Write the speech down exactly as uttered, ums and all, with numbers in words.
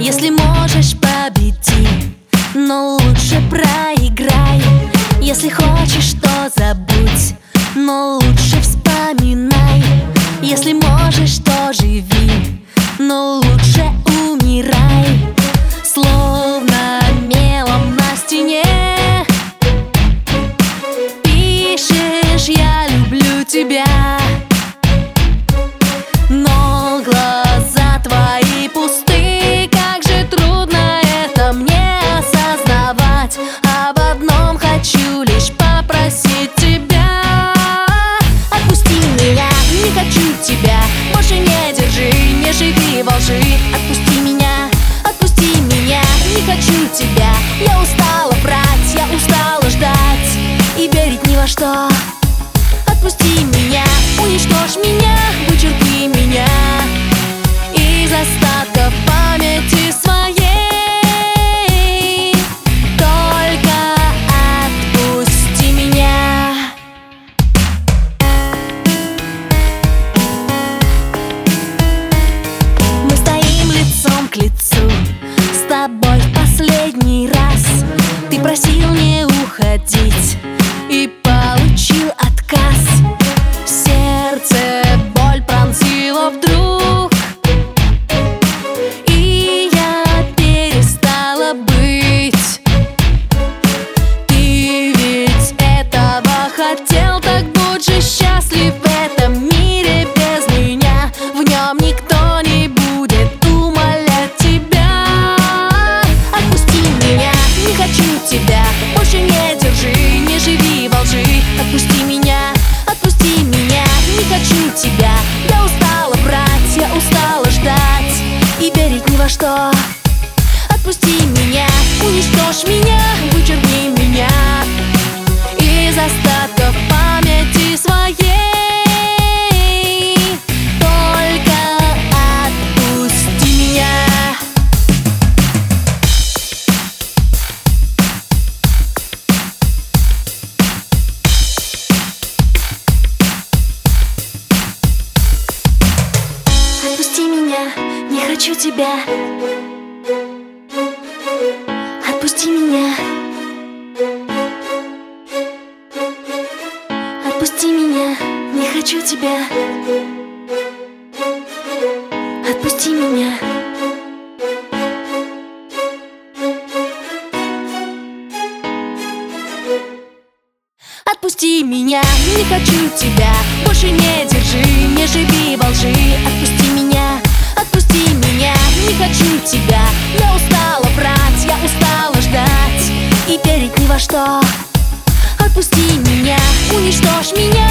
Если можешь, победи, но лучше проиграй. Если хочешь, то забудь, но лучше вспоминай. Если можешь, то живи, но лучше умирай. Словно мелом на стене пишешь: я люблю тебя. Но глаза твои пусты, как же трудно это мне осознавать. Об одном хочу лишь попросить тебя: отпусти меня, не хочу тебя, больше не держи, не живи во лжи. Отпусти меня, отпусти меня, не хочу тебя. Я устала врать, я устала ждать и верить ни во что. Отпусти меня, уничтожь меня, вычеркни меня из остатков памяти своей. Только отпусти меня. Мы стоим лицом к лицу с тобой в последний раз. Ты просил не уходить и получил отказ. Сердце боль пронзила вдруг, и я перестала быть. Ты ведь этого хотел, так будь же счастлив в этом мире без меня. В нем никто не будет умолять тебя. Отпусти меня, не хочу тебя, больше не держи, не живи во лжи. Отпусти меня, отпусти меня, не хочу тебя. Я устала врать, я устала ждать и верить ни во что. Отпусти меня, уничтожь меня, вычеркни меня из остатков памяти своей. Только отпусти меня. Отпусти меня, не хочу тебя. Отпусти меня. Отпусти меня, не хочу тебя. Отпусти меня. Отпусти меня, не хочу тебя, больше не держи, не живи во лжи. Отпусти меня, отпусти меня, не хочу тебя. Я устала врать, я устала ждать и верить ни во что. Отпусти меня, уничтожь меня